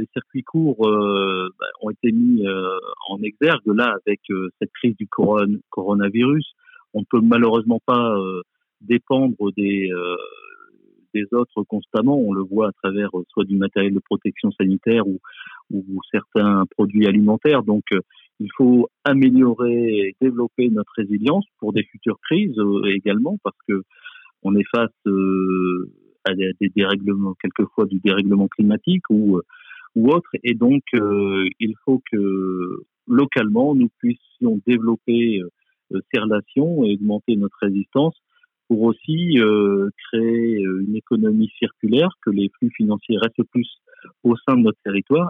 circuits courts ont été mis en exergue là avec cette crise du coronavirus. On ne peut malheureusement pas dépendre des autres constamment. On le voit à travers soit du matériel de protection sanitaire ou certains produits alimentaires. Donc, il faut améliorer et développer notre résilience pour des futures crises également, parce que on est face à des dérèglements, quelquefois du dérèglement climatique ou autre. Et donc, il faut que localement, nous puissions développer ces relations et augmenter notre résistance pour aussi créer une économie circulaire, que les flux financiers restent plus au sein de notre territoire